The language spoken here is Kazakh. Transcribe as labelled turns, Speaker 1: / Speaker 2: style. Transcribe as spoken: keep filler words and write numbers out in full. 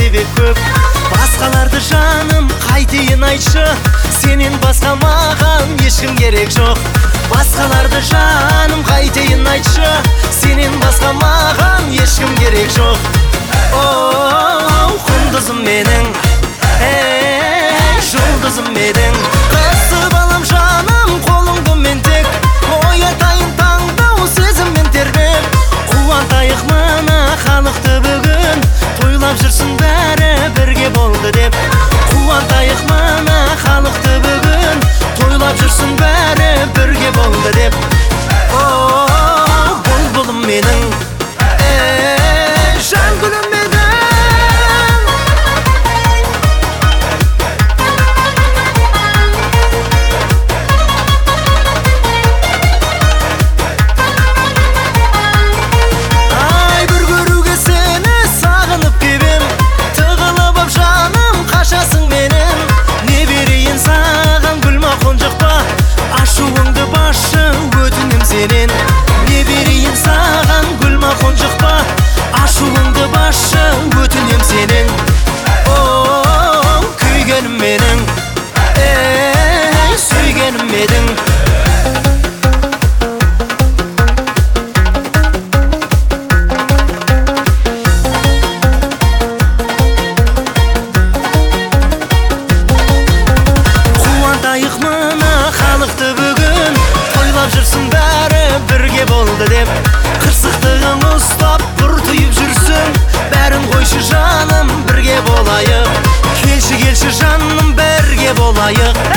Speaker 1: себеп көп. Басқаларды жаным қайтейін айтшы, сенен басқа маған ешкім керек жоқ. Басқаларды жаным қайтейін айтшы, сенен басқа маған ешкім керек жоқ. Оу, құндызым менің, ей, жұлдызым менің. Қысып алам жаным қолыңды мен тек, оятайын таңдау сезіммен тербеп. Қуантайық мына халықты бүгін, тойлап жүрсін бәрі бірге болды деп. Қуантайық мына халықты бүгін, тойлап жүрсін бәрі бірге болды деп. Оу, бұлбұлым менің, ей, жан гүлім менің. Ай, бір көруге сені сағынып кебем, тығылып ап жаным қашасың менің. Не берейін саған гүлма қонжық па, ашуыңды басшы өтінем сенен. Не берейін саған гүлма қонжық па, ашуыңды басшы өтінем сенен. Оу, күйгенім менің, ей, сүйгенім едің. Қуантайық мына халықты бүгін, тойлап жүрсін бәрі бірге болды деп. Қырсықтығын ұстап бұр түйіп жүрсің, бәрін қойшы жаным бірге болайық. Келші келші жаным бірге болайық.